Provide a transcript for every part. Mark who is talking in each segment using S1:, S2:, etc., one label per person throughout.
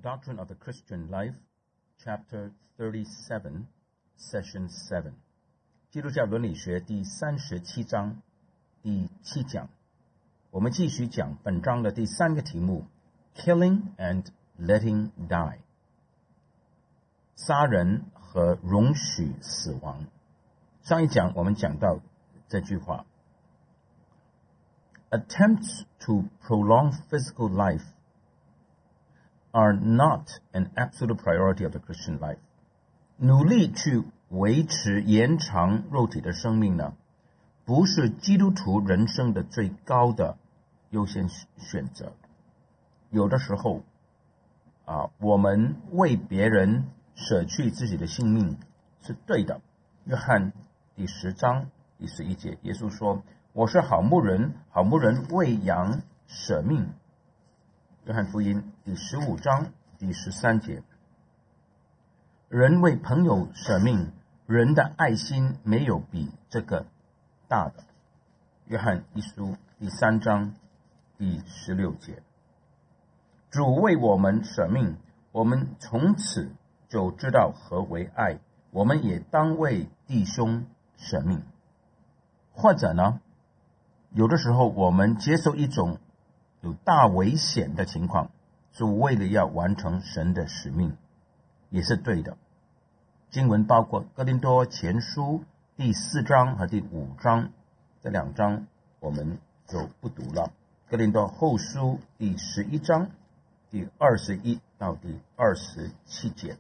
S1: Doctrine of the Christian Life, Chapter 37, Session 7. 基督教伦理学第37章第7讲。我们继续讲本章的第3个题目 Killing and letting die. 杀人和容许死亡。上一讲我们讲到这句话 Attempts to prolong physical life are not an absolute priority of the Christian life. 努力去维持延长肉体的生命呢，不是基督徒人生的最高的优先选择。有的时候我们为别人舍去自己的性命是对的。约翰第10章第11节，耶稣说：“我是好牧人，好牧人为羊舍命。”约翰福音第15章第13节，人为朋友舍命，人的爱心没有比这个大的。约翰一书第3章第16节，主为我们舍命，我们从此就知道何为爱，我们也当为弟兄舍命。或者呢，有的时候我们接受一种有大危险的情况，是为了要完成神的使命，也是对的。经文包括哥林多前书第4章和第5章，这2章我们就不读了。哥林多后书第11章第21到第27节。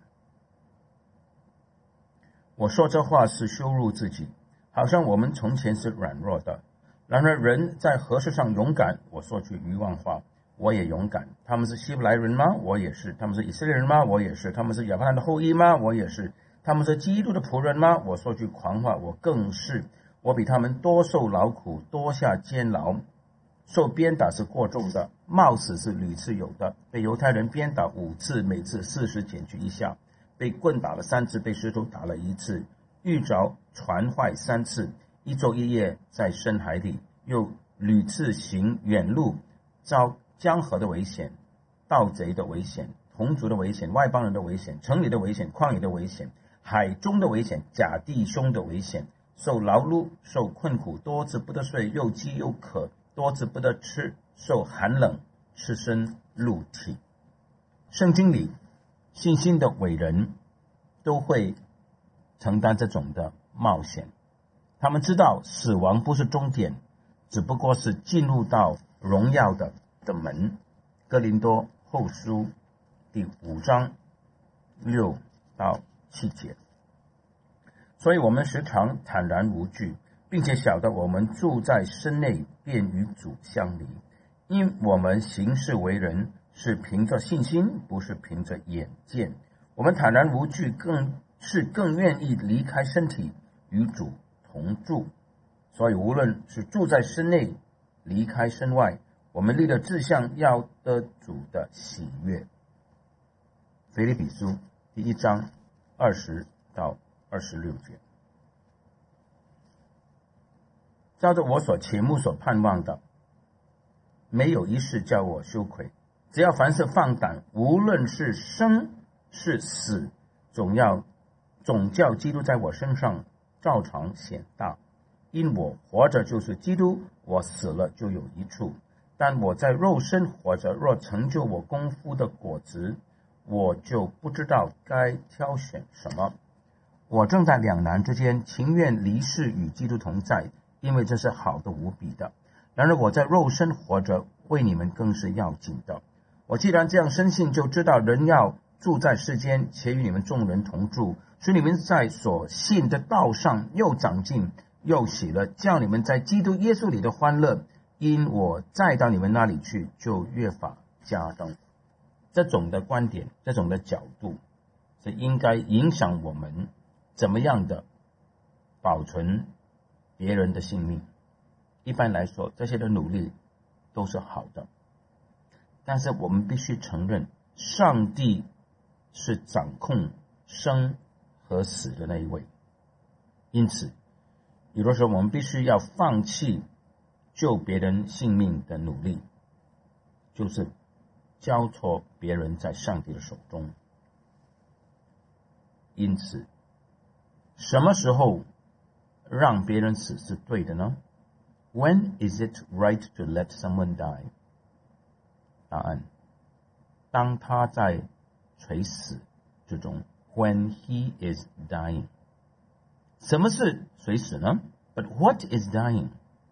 S1: 我说这话是羞辱自己，好像我们从前是软弱的。然而人在何事上勇敢？我说句愚妄话，我也勇敢。他们是希伯来人吗？我也是。他们是以色列人吗？我也是。他们是亚伯拉罕的后裔吗？我也是。他们是基督的仆人吗？我说句狂话，我更是。我比他们多受劳苦，多下监牢，受鞭打是过重的，冒死是屡次有的。被犹太人鞭打5次，每次40减去1下；被棍打了3次，被石头打了1次；遇着船坏3次，1昼1夜在深海里，又屡次行远路，遭江河的危险，盗贼的危险，同族的危险，外邦人的危险，城里的危险，旷野的危险，海中的危险，假弟兄的危险，受劳碌，受困苦，多次不得睡，又饥又渴，多次不得吃，受寒冷，赤身露体。圣经里信心的伟人都会承担这种的冒险。他们知道死亡不是终点，只不过是进入到荣耀的门。哥林多后书第5章6到7节。所以我们时常坦然无惧，并且晓得我们住在身内，便与主相离。因我们行事为人是凭着信心，不是凭着眼见。我们坦然无惧，更愿意离开身体，与主同住。所以无论是住在身内，离开身外，我们立了志向，要得主的喜悦。腓立比书第1章20到26节。照着我所切慕所盼望的，没有一事叫我羞愧。只要凡事放胆，无论是生是死，总叫基督在我身上照常显大。因我活着就是基督，我死了就有益处。但我在肉身活着，若成就我功夫的果子，我就不知道该挑选什么。我正在两难之间，情愿离世与基督同在，因为这是好的无比的。然而我在肉身活着，为你们更是要紧的。我既然这样深信，就知道人要住在世间，且与你们众人同住，使你们在所信的道上又长进又喜乐，叫你们在基督耶稣里的欢乐，因我再到你们那里去，就越发加增。这种的观点，这种的角度，是应该影响我们怎么样的保存别人的性命。一般来说，这些的努力都是好的，但是我们必须承认，上帝是掌控生和死的那一位。因此有的时候我们必须要放弃救别人性命的努力，就是交托别人在上帝的手中。因此，什么时候让别人死是对的呢？ When is it right to let someone die? 答案：当他在垂死之中。When he is dying. 什么是垂死呢？ But what is dying?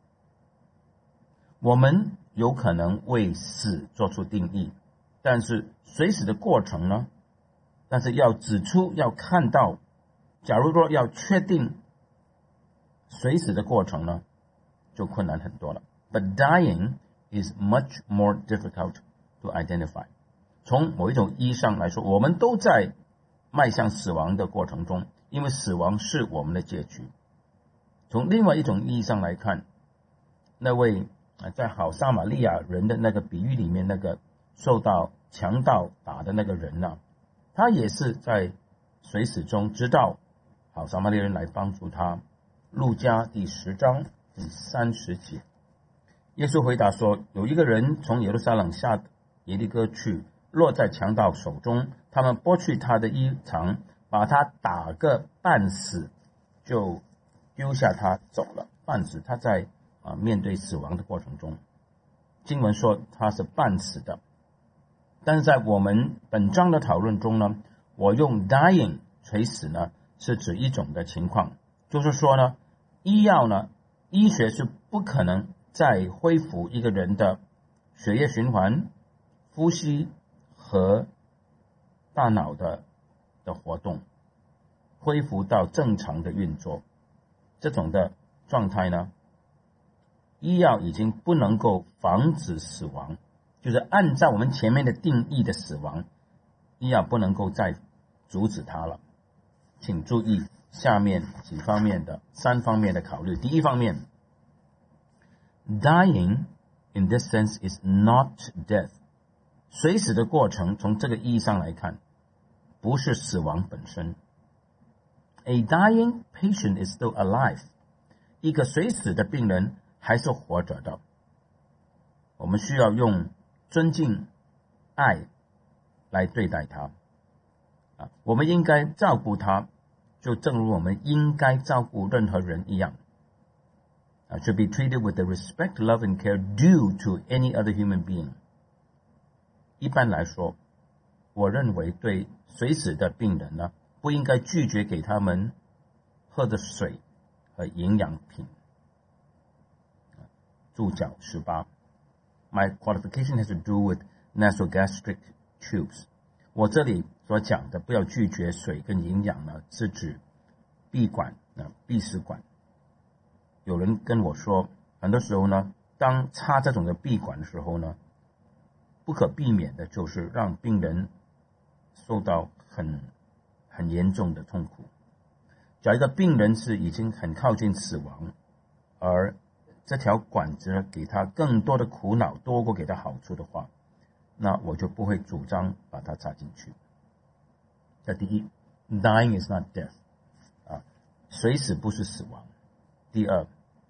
S1: 我们有可能为死做出定义，但是垂死的过程呢？但是要指出，要看到，假如说要确定垂死的过程呢，就困难很多了。But dying is much more difficult to identify. 从某一种意义上来说，我们都在迈向死亡的过程中，因为死亡是我们的结局。从另外一种意义上来看，那位在好撒玛利亚人的那个比喻里面，那个受到强盗打的那个人呢，他也是在垂死中，直到好撒玛利亚人来帮助他。路加第10章第30节，耶稣回答说，有一个人从耶路撒冷下耶利哥去，落在强盗手中，他们剥去他的衣裳，把他打个半死，就丢下他走了。半死，他在面对死亡的过程中，经文说他是半死的。但是在我们本章的讨论中呢，我用 dying 垂死呢，是指一种的情况，就是说呢，医学是不可能再恢复一个人的血液循环、呼吸和大脑的活动，恢复到正常的运作。这种的状态呢，医药已经不能够防止死亡，就是按照我们前面的定义的死亡，医药不能够再阻止它了。请注意下面3方面的考虑。第一方面， dying in this sense is not death. 垂死的过程从这个意义上来看，不是死亡本身。 A dying patient is still alive. 一个垂死的病人还是活着的。我们需要用尊敬、爱来对待他。我们应该照顾他，就正如我们应该照顾任何人一样。Should be treated with the respect, love, and care due to any other human being. 一般来说，我认为对垂死的病人呢，不应该拒绝给他们喝的水和营养品。注脚18 My qualification has to do with nasogastric tubes. 我这里所讲的不要拒绝水跟营养呢，是指闭管、闭食管。有人跟我说，很多时候呢，当插这种的闭管的时候呢，不可避免的就是让病人受到很严重的痛苦。假如一个病人是已经很靠近死亡，而这条管子给他更多的苦恼多过给他好处的话，那我就不会主张把它插进去。这第一， dying is not death. 垂死不是死亡。第二，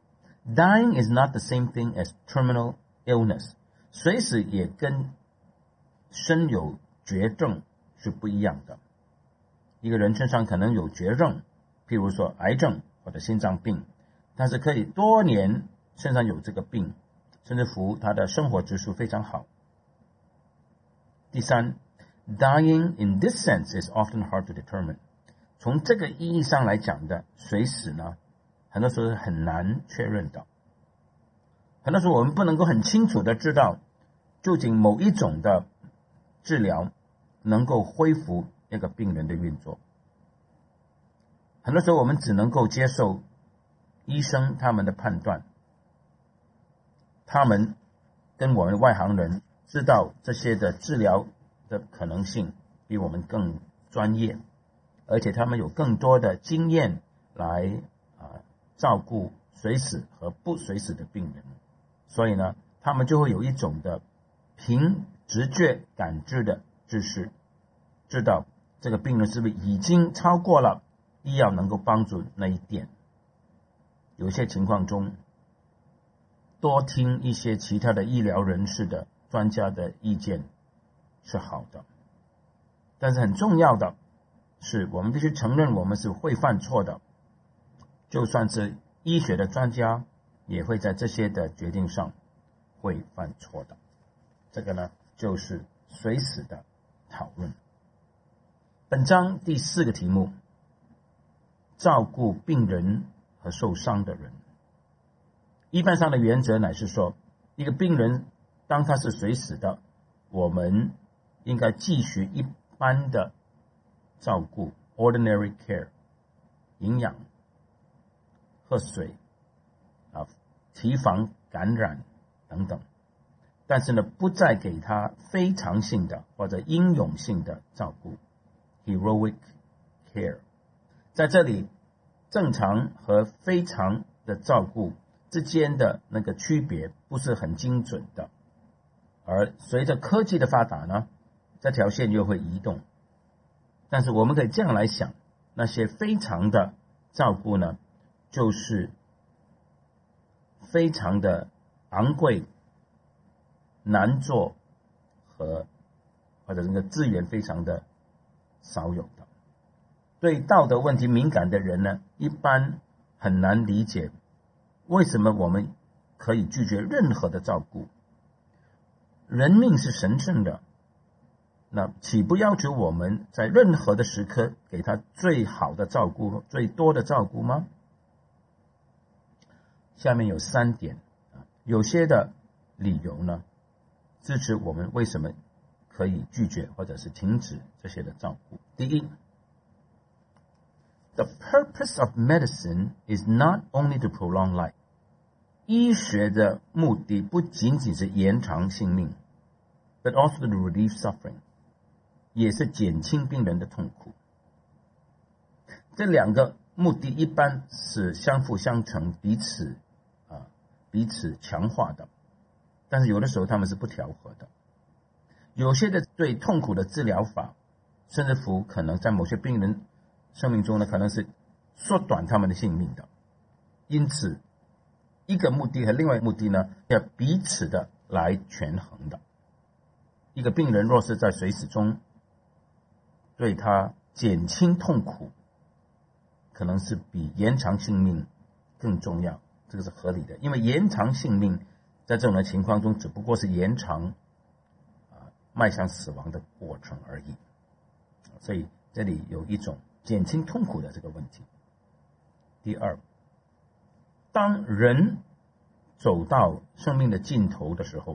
S1: dying is not the same thing as terminal illness. 垂死也跟身有绝症是不一样的。一个人身上可能有绝症，譬如说癌症或者心脏病，但是可以多年身上有这个病，甚至乎他的生活质素非常好。第三， dying in this sense is often hard to determine. 从这个意义上来讲的垂死呢，很多时候是很难确认的。很多时候我们不能够很清楚的知道，究竟某一种的治疗能够恢复那个病人的运作。很多时候我们只能够接受医生他们的判断，他们跟我们外行人知道这些的治疗的可能性比我们更专业，而且他们有更多的经验来照顾垂死和不垂死的病人，所以呢，他们就会有一种的凭直觉感知的知识，知道这个病人是不是已经超过了医药能够帮助那一点。有些情况中，多听一些其他的医疗人士的专家的意见， 是好的。但是很重要的是，我们必须承认我们是会犯错的，就算是医学的专家也会在这些的决定上会犯错的。这个呢，就是随时的讨论。本章第4个题目，照顾病人和受伤的人。一般上的原则乃是说，一个病人当他是随死的，我们应该继续一般的照顾 ordinary care， 营养、喝水提防感染等等，但是呢，不再给他非常性的或者英勇性的照顾 heroic care。 在这里，正常和非常的照顾之间的那个区别不是很精准的，而随着科技的发达呢，这条线又会移动。但是我们可以这样来想，那些非常的照顾呢，就是非常的昂贵、难做或者那个资源非常的少有的。对道德问题敏感的人呢，一般很难理解为什么我们可以拒绝任何的照顾。人命是神圣的，那岂不要求我们在任何的时刻给他最好的照顾、最多的照顾吗？下面有3点，有些的理由呢，支持我们为什么可以拒绝或者是停止这些的照顾。第一， The purpose of medicine is not only to prolong life。 医学的目的不仅仅是延长性命， but also to relieve suffering， 也是减轻病人的痛苦。这2个目的一般是相辅相成，彼此强化的，但是有的时候他们是不调和的。有些的对痛苦的治疗法，甚至乎可能在某些病人生命中呢，可能是缩短他们的性命的。因此一个目的和另外一个目的呢，要彼此的来权衡的。一个病人若是在随死中，对他减轻痛苦可能是比延长性命更重要，这个是合理的。因为延长性命在这种的情况中只不过是延长迈向死亡的过程而已，所以这里有一种减轻痛苦的这个问题。第二，当人走到生命的尽头的时候，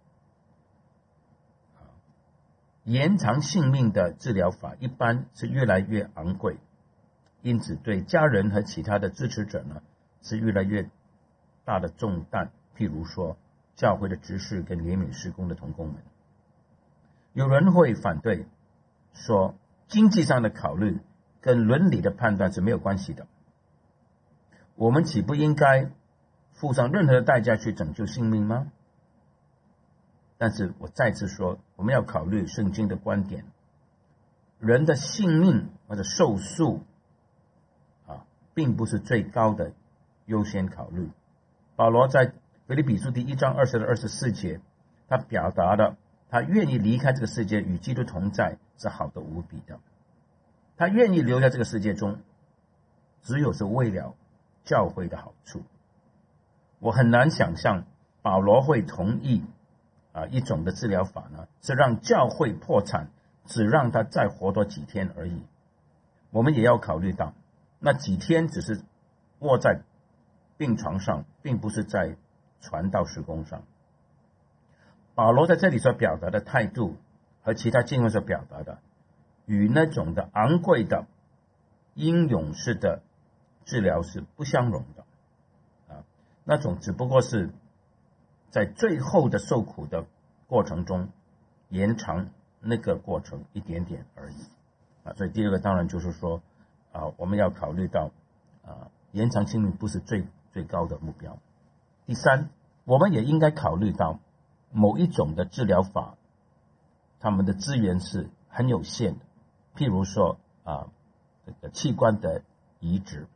S1: 延长性命的治疗法一般是越来越昂贵，因此对家人和其他的支持者呢，是越来越大的重担。譬如说教会的执事跟怜悯事工的同工们，有人会反对说，经济上的考虑跟伦理的判断是没有关系的，我们岂不应该付上任何的代价去拯救性命吗？但是我再次说，我们要考虑圣经的观点，人的性命或者寿数并不是最高的优先考虑。保罗在腓立比书第1章20到24节，他表达了他愿意离开这个世界与基督同在是好的无比的。他愿意留在这个世界中，只有是为了教会的好处。我很难想象保罗会同意一种的治疗法呢，是让教会破产，只让他再活多几天而已。我们也要考虑到，那几天只是卧在病床上，并不是在传道事工上。保罗在这里所表达的态度和其他经文所表达的，与那种的昂贵的英勇式的治疗是不相容的那种只不过是在最后的受苦的过程中延长那个过程一点点而已所以第二个当然就是说我们要考虑到延长性命不是最高的目标。第三，我们也应该考虑到某一种的治疗法，他们的资源是很有限的，譬如说这个器官的移植，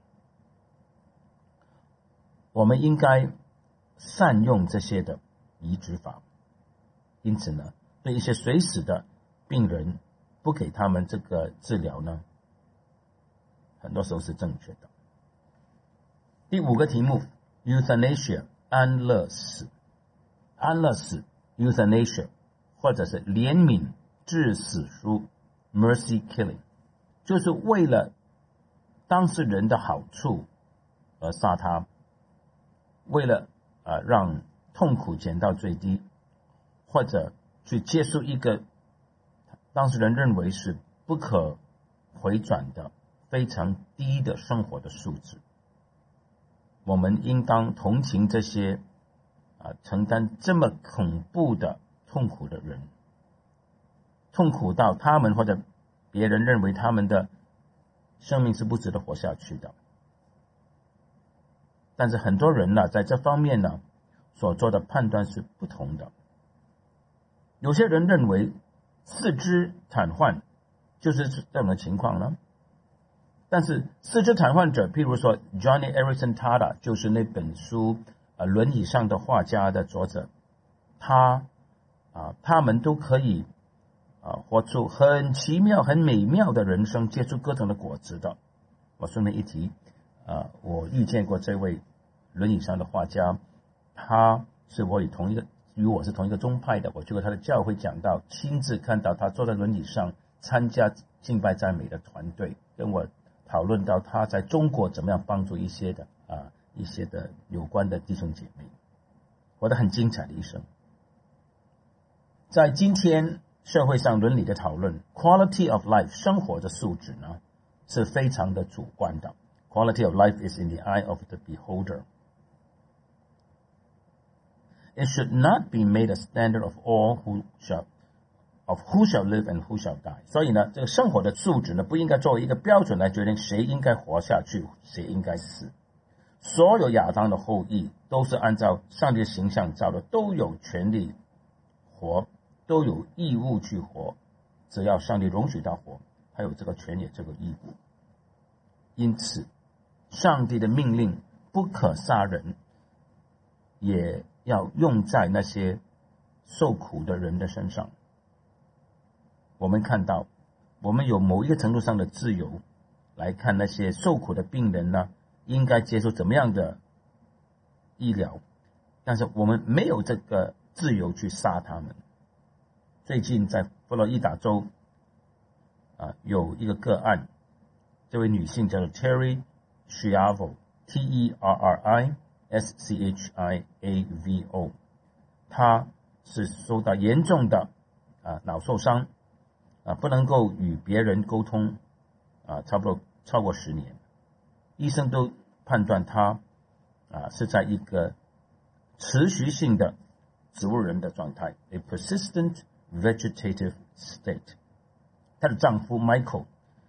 S1: 我们应该善用这些的移植法。因此呢，对一些随死的病人不给他们这个治疗呢，很多时候是正确的。第5个题目 euthanasia 安乐死，安乐死 euthanasia 或者是怜悯致死书 mercy killing， 就是为了当事人的好处而杀他，为了让痛苦减到最低，或者去结束一个当事人认为是不可回转的非常低的生活的素质。我们应当同情这些承担这么恐怖的痛苦的人，痛苦到他们或者别人认为他们的生命是不值得活下去的。但是很多人在这方面所做的判断是不同的。有些人认为四肢瘫痪就是这种的情况呢，但是四肢瘫痪者，譬如说 Johnny Erickson Tada 就是那本书轮椅上的画家的作者，他们都可以活出很奇妙很美妙的人生，结出各种的果子的。我顺便一提我遇见过这位轮椅上的画家，他是与我是同一个宗派的，我去过他的教会讲道，亲自看到他坐在轮椅上参加敬拜赞美的团队，跟我讨论到他在中国怎么样帮助一些的有关的弟兄姐妹，活得很精彩的一生。在今天社会上伦理的讨论 quality of life 生活的素质呢是非常的主观的。 Quality of life is in the eye of the beholder. It should not be made a standard of who shall live and who shall die. 所以呢，这个生活的素质呢，不应该作为一个标准来决定谁应该活下去，谁应该死。所有亚当的后裔都是按照上帝的形象造的，都有权利活，都有义务去活，只要上帝容许他活，还有这个权利这个义务。因此上帝的命令不可杀人也要用在那些受苦的人的身上。我们看到我们有某一个程度上的自由来看那些受苦的病人呢，应该接受怎么样的医疗，但是我们没有这个自由去杀他们。最近在佛罗里达州有一个个案，这位女性叫做 Terri Schiavo Terri Schiavo， 她是受到严重的脑受伤不能够与别人沟通差不多超过10年，医生都判断她是在一个持续性的植物人的状态 a persistent vegetative state。 她的丈夫 Michael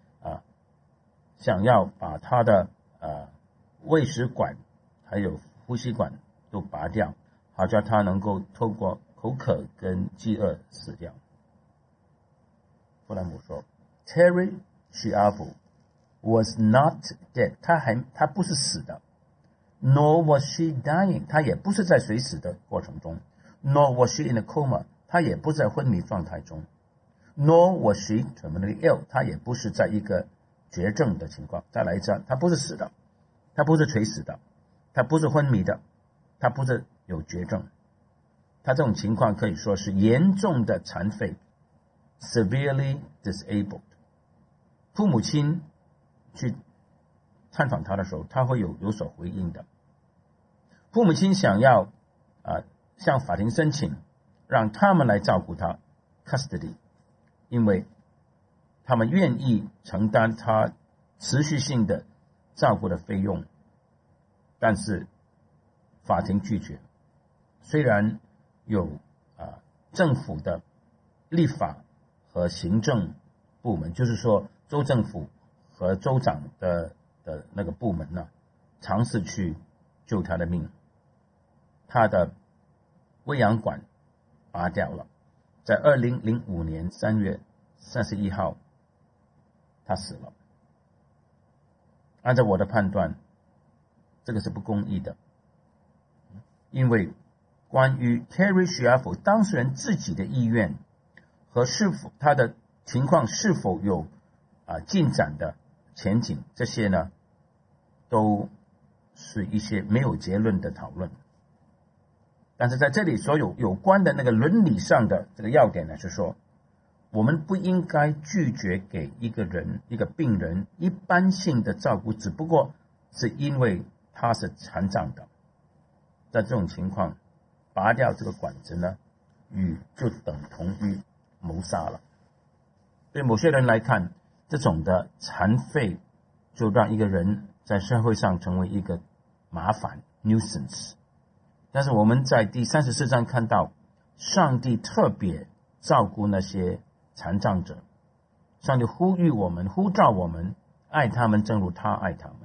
S1: 想要把她的胃食管还有呼吸管都拔掉，好叫她能够透过口渴跟饥饿死掉。弗兰姆说 Terri Schiavo was not dead， 她不是死的， nor was she dying， 她也不是在垂死的过程中， nor was she in a coma， 她也不在昏迷状态中， nor was she terminally ill， 她也不是在一个绝症的情况。再来一次，她不是死的，她不是垂死的，她不是昏迷的，她不是有绝症，她这种情况可以说是严重的残废 severely disabled。 父母亲去探访他的时候，他会有所回应的。父母亲想要向法庭申请让他们来照顾他 custody， 因为他们愿意承担他持续性的照顾的费用，但是法庭拒绝。虽然有政府的立法和行政部门，就是说州政府和州长的那个部门呢，尝试去救他的命，他的喂养管拔掉了。在2005年3月31号他死了。按照我的判断，这个是不公义的，因为关于 Terri Schiavo 当事人自己的意愿和是否他的情况是否有进展的前景，这些呢都是一些没有结论的讨论。但是在这里所有关的那个伦理上的这个要点呢，是说我们不应该拒绝给一个人一个病人一般性的照顾，只不过是因为他是残障的。在这种情况，拔掉这个管子呢，就等同于谋杀了。对某些人来看，这种的残废就让一个人在社会上成为一个麻烦 nuisance。但是我们在第34章看到，上帝特别照顾那些残障者，上帝呼召我们爱他们，正如他爱他们。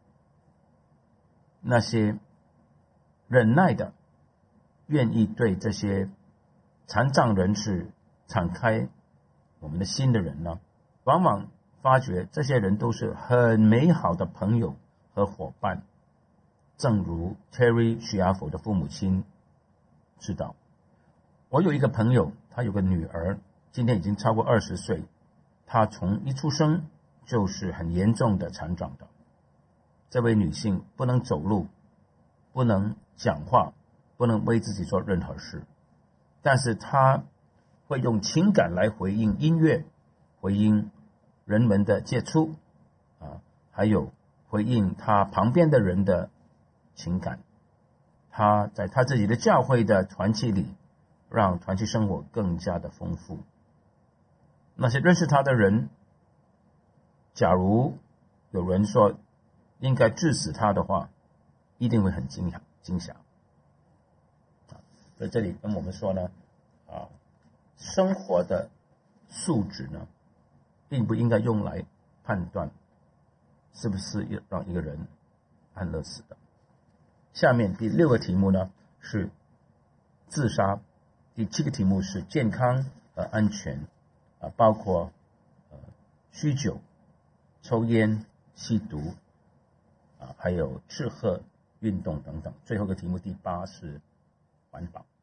S1: 那些忍耐的，愿意对这些残障人士敞开我们的心的人呢，往往发觉这些人都是很美好的朋友和伙伴。正如 Terry 许亚佛的父母亲知道，我有一个朋友，他有个女儿，今天已经超过20岁，她从一出生就是很严重的残障的。这位女性不能走路，不能讲话，不能为自己做任何事，但是她会用情感来回应音乐，回应人们的接触还有回应她旁边的人的情感。她在她自己的教会的团契里，让团契生活更加的丰富。那些认识她的人，假如有人说应该治死她的话，一定会很惊吓。在这里跟我们说呢，生活的素质呢，并不应该用来判断是不是让一个人安乐死的。下面第6个题目呢是自杀，第7个题目是健康和安全包括酗酒、抽烟、吸毒还有吃喝、运动等等。最后一个题目第8是环保。